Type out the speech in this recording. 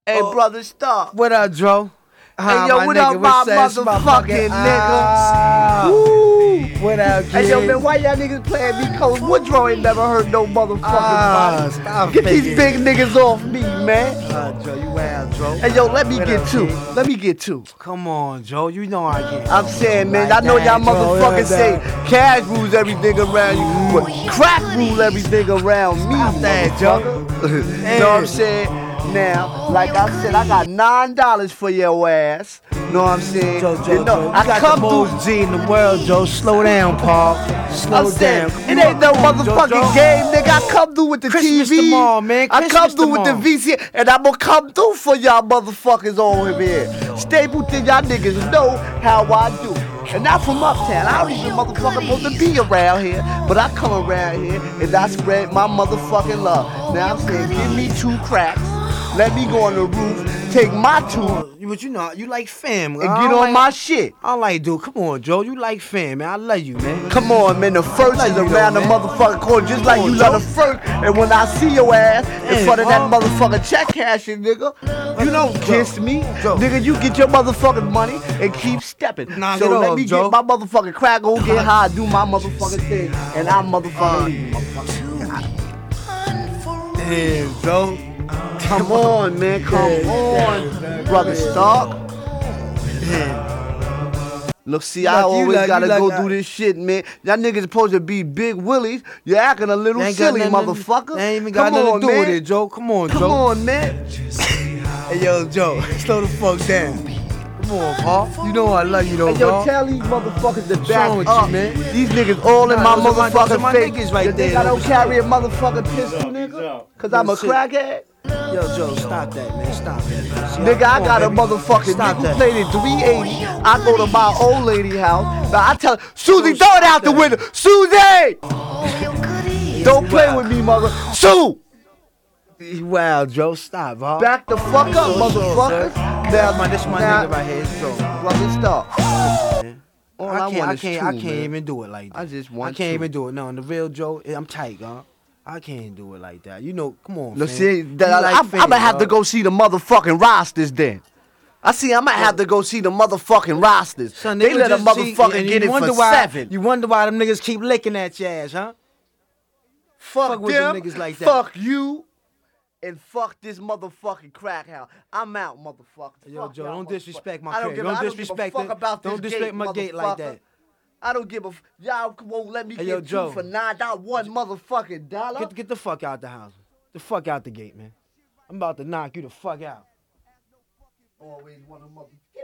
Hey, brother, stop. What up, Dro? Hey, yo, what up, my motherfucking nigga? Woo. What up, kid? Hey, yo, man, why y'all niggas playing me cold? Woodrow ain't never heard no motherfucking body. Stop Get faking. these big niggas off me, man. Dro, you wild, Dro. Hey, yo, let me What get up, two. kid? Let me get two. Come on, Dro. You know I get. I'm saying, man, Like I know y'all that, Dro. motherfuckers say That. cash rules everything around you, but crack rule everything around me, Stop that, Joe. motherfucker. You know what I'm saying? Now, like I said, I got $9 for your ass. Know what I'm saying? Joe, You know, you I got come the through. most G in the world, Joe. Slow down, Paul. Slow I'm saying, down. it ain't no motherfucking Joe. game, nigga. I come through with the Christmas TV. tomorrow, man. I come Christmas through with the tomorrow. VC, and I'm gonna come through for y'all motherfuckers over here. Stapleton, y'all niggas know how I do. And not from uptown. I don't even motherfucking supposed to be around here, but I come around here and I spread my motherfucking love. Now I'm saying, give me 2 cracks. Let me go on the roof, take my 2, But you know, you like fam. and get on my shit. I like, dude. Come on, Joe. You like fam, man. I love you, man. Come on, man, the first like is you, around though, the man. motherfucking corner, just like Come you on, love Joe. the first. And when I see your ass in Hey, front of that Paul. motherfucking check cashing, nigga, you don't Joe. kiss me. Joe. Nigga, you get your motherfucking money and keep stepping. Knock So it let off, me Joe. get my motherfucking crack, go get high, do my motherfucking thing, and I'm motherfucking leaving, motherfucker. Damn, Joe. Come on, man, come on, brother Stark. Look, see, I always gotta go through this shit, man. Y'all niggas supposed to be big willies. You're acting a little silly, motherfucker. They ain't even got Come nothing on, to do man. with it, Joe. Come on, Come Joe. on, man. Hey, yo, Joe. Slow the fuck down. Come on, Paul. You know I love you, though, Hey, yo, dog. tell these motherfuckers to wrong back with you, up. man? These niggas all in Nah, my those are motherfucking my face. niggas right You think there, I don't though. carry a motherfucking pistol, nigga? Cause I'm a shit. crackhead? Yo, Joe, stop that, man. Stop that. Man. See, Nigga, I come got on, a baby. motherfucking Stop nigga that. played at 380. I go to my old lady house. Now I tell her, Susie, throw it out the window. Susie! Don't play with me, mother. Sue! Wow, Joe, stop, huh? Back the fuck up, motherfuckers. This my nigga right here, Joe. Brother, stop. Man. All I want is can't, two, I can't man. even do it like that. I just want I can't two. even do it. No, the real Joe, I'm tight, huh? I can't do it like that. You know, come on, Look, fam. see, You like I'm fam, gonna have to dog. go see the motherfucking rosters then. I might have to go see the motherfucking rosters. Son, They let a just see- motherfucker and get you it wonder for why, 7. You wonder why them niggas keep licking at your ass, huh? Fuck with them, them niggas like that. fuck you, and fuck this motherfucking crack house. I'm out, motherfucker. Yo, Fuck Joe, y'all don't disrespect my motherfuckers. crib. Don't disrespect fuck it. about this Don't disrespect gate, my gate like motherfucker. that. I don't give a y'all won't let me Hey, get yo, 2 Joe. for $9, one motherfucking dollar. Get the fuck out the house. The fuck out the gate, man. I'm about to knock you the fuck out. Always want a mother.